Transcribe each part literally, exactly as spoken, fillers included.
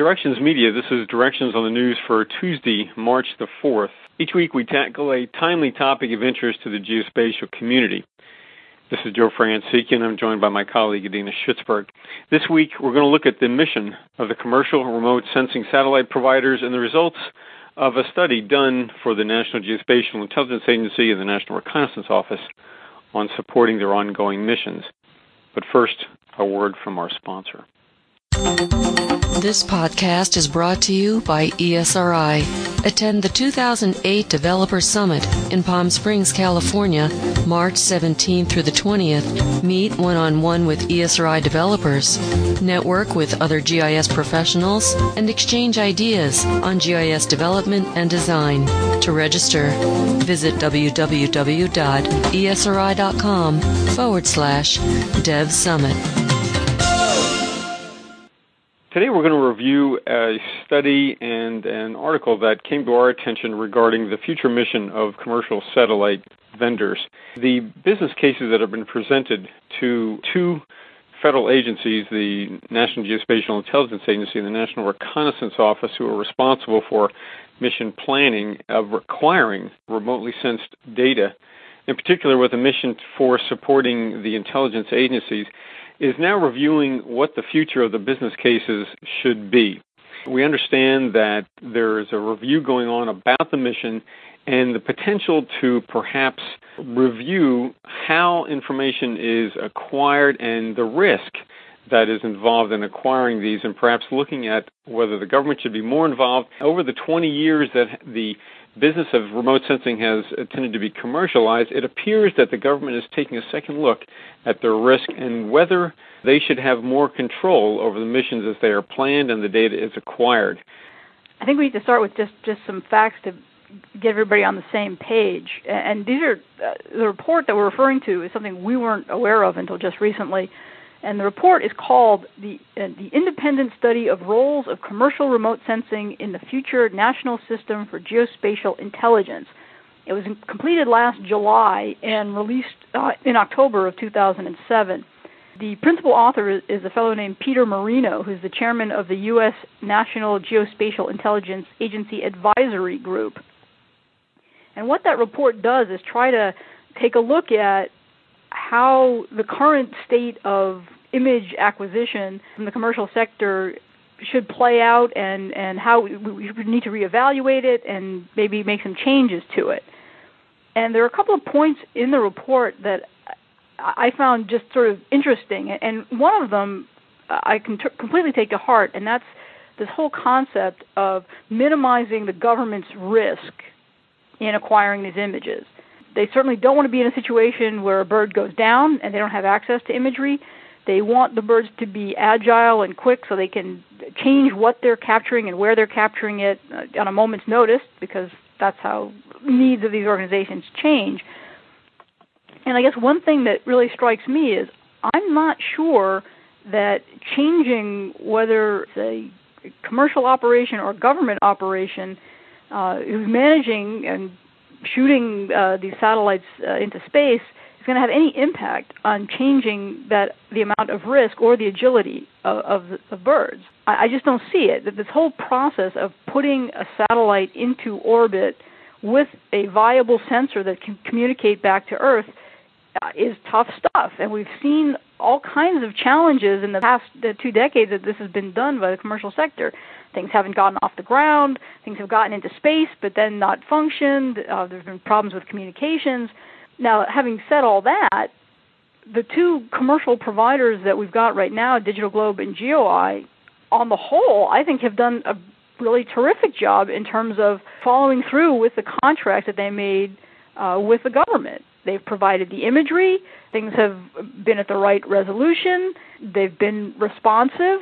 Directions Media, this is Directions on the News for Tuesday, March the fourth. Each week we tackle a timely topic of interest to the geospatial community. This is Joe Francique, and I'm joined by my colleague, Adina Schutzberg. This week we're going to look at the mission of the commercial remote sensing satellite providers and the results of a study done for the National Geospatial Intelligence Agency and the National Reconnaissance Office on supporting their ongoing missions. But first, a word from our sponsor. This podcast is brought to you by E S R I. Attend the two thousand eight Developer Summit in Palm Springs, California, March seventeenth through the twentieth. Meet one-on-one with E S R I developers, network with other G I S professionals, and exchange ideas on G I S development and design. To register, visit www.esri.com forward slash Dev Summit. Today we're going to review a study and an article that came to our attention regarding the future mission of commercial satellite vendors. The business cases that have been presented to two federal agencies, the National Geospatial Intelligence Agency and the National Reconnaissance Office, who are responsible for mission planning of requiring remotely sensed data, in particular with a mission for supporting the intelligence agencies, is now reviewing what the future of the business cases should be. We understand that there is a review going on about the mission and the potential to perhaps review how information is acquired and the risk that is involved in acquiring these, and perhaps looking at whether the government should be more involved. Over the twenty years that the business of remote sensing has tended to be commercialized, it appears that the government is taking a second look at their risk and whether they should have more control over the missions as they are planned and the data is acquired. I think we need to start with just, just some facts to get everybody on the same page. And these are uh, the report that we're referring to is something we weren't aware of until just recently. And the report is called the, uh, the Independent Study of Roles of Commercial Remote Sensing in the Future National System for Geospatial Intelligence. It was completed last July and released uh, in October of two thousand seven. The principal author is, is a fellow named Peter Marino, who's the chairman of the U S National Geospatial Intelligence Agency Advisory Group. And what that report does is try to take a look at how the current state of image acquisition from the commercial sector should play out and, and how we need to reevaluate it and maybe make some changes to it. And there are a couple of points in the report that I found just sort of interesting. And one of them I can t- completely take to heart, and that's this whole concept of minimizing the government's risk in acquiring these images. They certainly don't want to be in a situation where a bird goes down and they don't have access to imagery. They want the birds to be agile and quick so they can change what they're capturing and where they're capturing it on a moment's notice, because that's how needs of these organizations change. And I guess one thing that really strikes me is I'm not sure that changing whether it's a commercial operation or government operation uh, who's managing and shooting uh, these satellites uh, into space is going to have any impact on changing that the amount of risk or the agility of, of, of birds. I, I just don't see it. That this whole process of putting a satellite into orbit with a viable sensor that can communicate back to Earth uh, is tough stuff. And we've seen all kinds of challenges in the past uh, two decades that this has been done by the commercial sector. Things haven't gotten off the ground. Things have gotten into space, but then not functioned. Uh, there's been problems with communications. Now, having said all that, the two commercial providers that we've got right now, Digital Globe and GeoEye, on the whole, I think have done a really terrific job in terms of following through with the contract that they made uh, with the government. They've provided the imagery. Things have been at the right resolution. They've been responsive.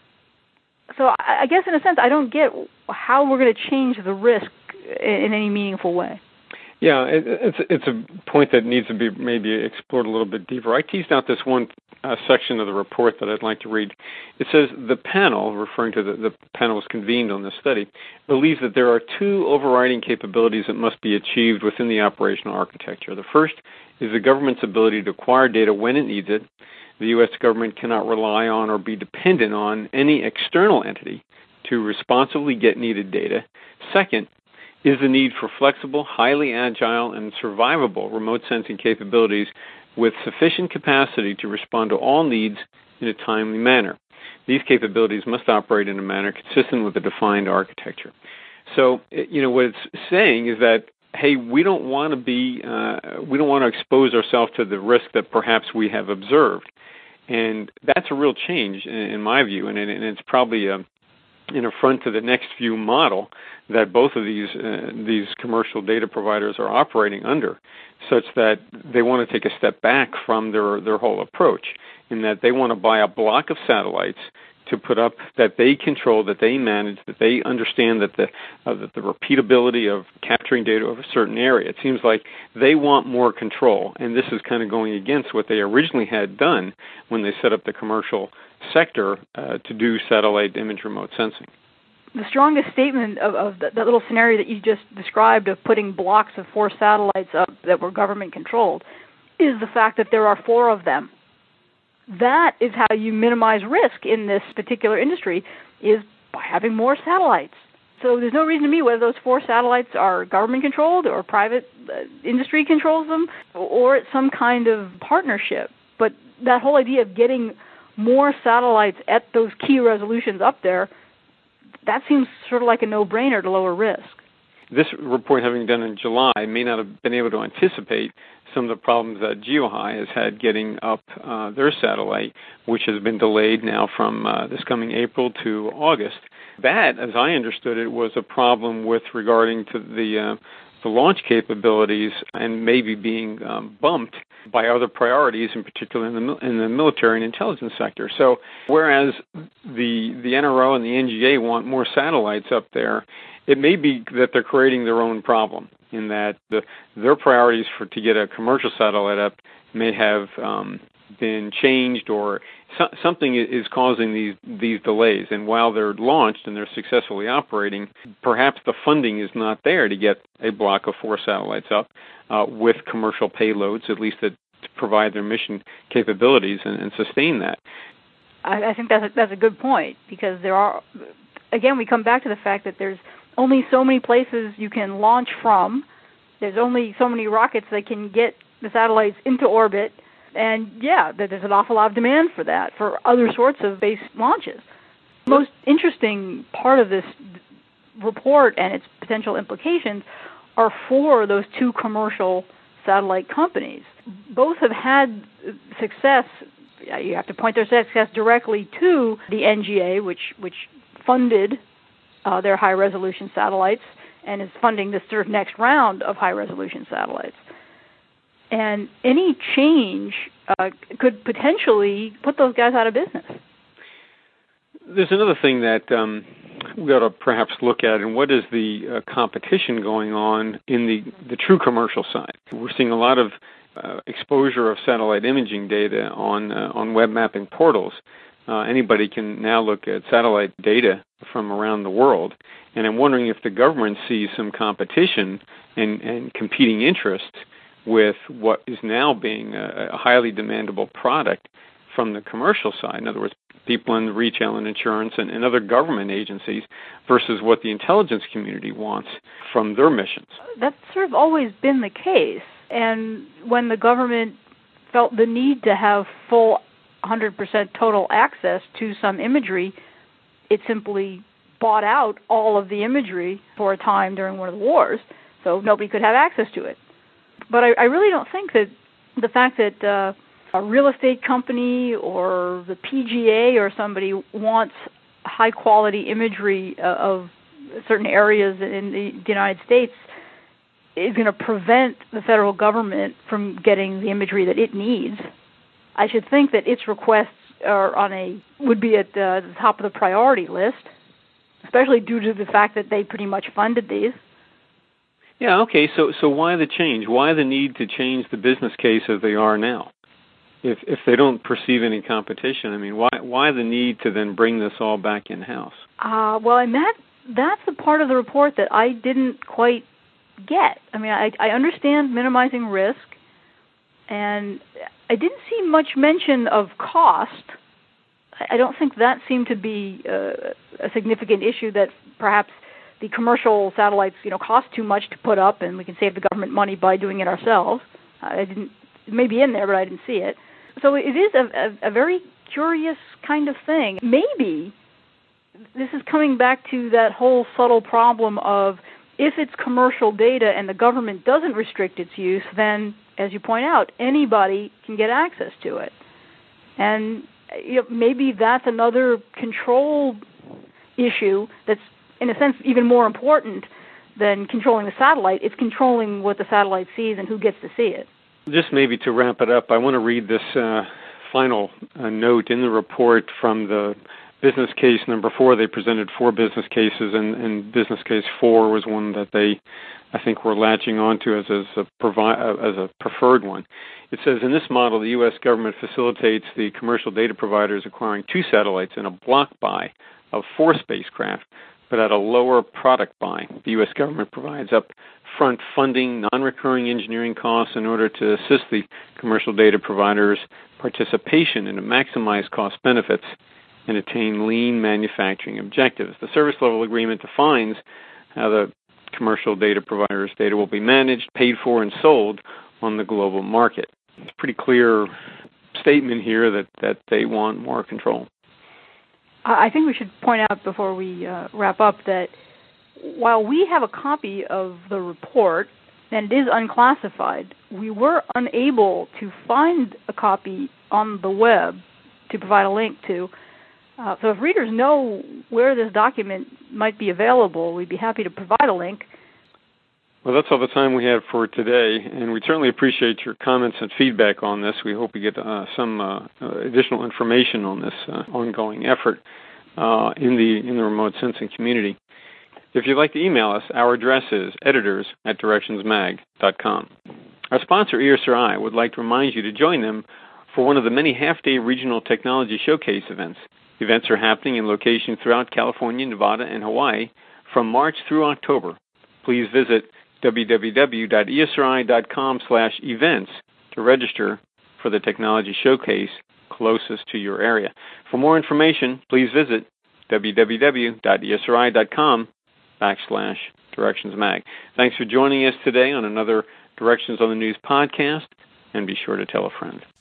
So I guess in a sense, I don't get how we're going to change the risk in any meaningful way. Yeah, it, it's it's a point that needs to be maybe explored a little bit deeper. I teased out this one uh, section of the report that I'd like to read. It says, the panel, referring to the, the panel was convened on this study, believes that there are two overriding capabilities that must be achieved within the operational architecture. The first is the government's ability to acquire data when it needs it. The U S government cannot rely on or be dependent on any external entity to responsibly get needed data. Second is the need for flexible, highly agile, and survivable remote sensing capabilities with sufficient capacity to respond to all needs in a timely manner. These capabilities must operate in a manner consistent with the defined architecture. So, you know, what it's saying is that, hey, we don't want to be, uh, we don't want to expose ourselves to the risk that perhaps we have observed. And that's a real change in, in my view, and, and it's probably a, an affront to the next view model that both of these uh, these commercial data providers are operating under, such that they want to take a step back from their, their whole approach, in that they want to buy a block of satellites to put up that they control, that they manage, that they understand that the uh, that the repeatability of capturing data over a certain area. It seems like they want more control, and this is kind of going against what they originally had done when they set up the commercial sector uh, to do satellite image remote sensing. The strongest statement of, of the, that little scenario that you just described of putting blocks of four satellites up that were government controlled is the fact that there are four of them. That is how you minimize risk in this particular industry, is by having more satellites. So there's no reason to me whether those four satellites are government-controlled or private uh, industry controls them, or it's some kind of partnership. But that whole idea of getting more satellites at those key resolutions up there, that seems sort of like a no-brainer to lower risk. This report, having done in July, may not have been able to anticipate some of the problems that GeoEye has had getting up uh, their satellite, which has been delayed now from uh, this coming April to August. That, as I understood it, was a problem with regarding to the uh, the launch capabilities and maybe being um, bumped by other priorities, in particular in the in the military and intelligence sector. So, whereas the the N R O and the N G A want more satellites up there, it may be that they're creating their own problem, in that the, their priorities for to get a commercial satellite up may have um, been changed, or so, something is causing these these delays. And while they're launched and they're successfully operating, perhaps the funding is not there to get a block of four satellites up uh, with commercial payloads, at least that to provide their mission capabilities and, and sustain that. I, I think that's a, that's a good point, because there are, again, we come back to the fact that there's only so many places you can launch from. There's only so many rockets that can get the satellites into orbit. And, yeah, there's an awful lot of demand for that, for other sorts of base launches. The most interesting part of this report and its potential implications are for those two commercial satellite companies. Both have had success. You have to point their success directly to the N G A, which, which funded Uh, their high-resolution satellites and is funding this sort of next round of high-resolution satellites. And any change uh, could potentially put those guys out of business. There's another thing that um, we ought to perhaps look at, and what is the uh, competition going on in the, the true commercial side. We're seeing a lot of uh, exposure of satellite imaging data on, uh, on web mapping portals. Uh, anybody can now look at satellite data from around the world, and I'm wondering if the government sees some competition and, and competing interests with what is now being a, a highly demandable product from the commercial side. In other words, people in retail and insurance and, and other government agencies versus what the intelligence community wants from their missions. That's sort of always been the case, and when the government felt the need to have full one hundred percent total access to some imagery, it simply bought out all of the imagery for a time during one of the wars, so nobody could have access to it. But I, I really don't think that the fact that uh, a real estate company or the P G A or somebody wants high-quality imagery uh, of certain areas in the, the United States is going to prevent the federal government from getting the imagery that it needs. I should think that its requests are on a would be at the, the top of the priority list, especially due to the fact that they pretty much funded these. Yeah, okay, so so why the change? Why the need to change the business case as they are now? If if they don't perceive any competition, I mean, why why the need to then bring this all back in-house? Uh, well, and that that's the part of the report that I didn't quite get. I mean, I, I understand minimizing risk, and I didn't see much mention of cost. I don't think that seemed to be uh, a significant issue, that perhaps the commercial satellites, you know, cost too much to put up, and we can save the government money by doing it ourselves. I didn't, it may be in there, but I didn't see it. So it is a, a, a very curious kind of thing. Maybe this is coming back to that whole subtle problem of, if it's commercial data and the government doesn't restrict its use, then, as you point out, anybody can get access to it. And you know, maybe that's another control issue that's, in a sense, even more important than controlling the satellite. It's controlling what the satellite sees and who gets to see it. Just maybe to wrap it up, I want to read this uh, final uh, note in the report from the business case number four. They presented four business cases, and, and business case four was one that they, I think, were latching onto as, as, a provi- as a preferred one. It says, in this model, the U S government facilitates the commercial data providers acquiring two satellites in a block buy of four spacecraft, but at a lower product buy. The U S government provides upfront funding, non-recurring engineering costs in order to assist the commercial data providers' participation and to maximize cost benefits and attain lean manufacturing objectives. The service level agreement defines how the commercial data providers' data will be managed, paid for, and sold on the global market. It's a pretty clear statement here that, that they want more control. I think we should point out before we uh, wrap up that while we have a copy of the report and it is unclassified, we were unable to find a copy on the web to provide a link to. Uh, so if readers know where this document might be available, we'd be happy to provide a link. Well, that's all the time we have for today, and we certainly appreciate your comments and feedback on this. We hope we get uh, some uh, additional information on this uh, ongoing effort uh, in the in the remote sensing community. If you'd like to email us, our address is editors at directions mag dot com. Our sponsor, E S R I, would like to remind you to join them for one of the many half-day regional technology showcase events. Events are happening in locations throughout California, Nevada, and Hawaii from March through October. Please visit w w w dot e s r i dot com slash events to register for the technology showcase closest to your area. For more information, please visit w w w dot e s r i dot com backslash directions mag. Thanks for joining us today on another Directions on the News podcast, and be sure to tell a friend.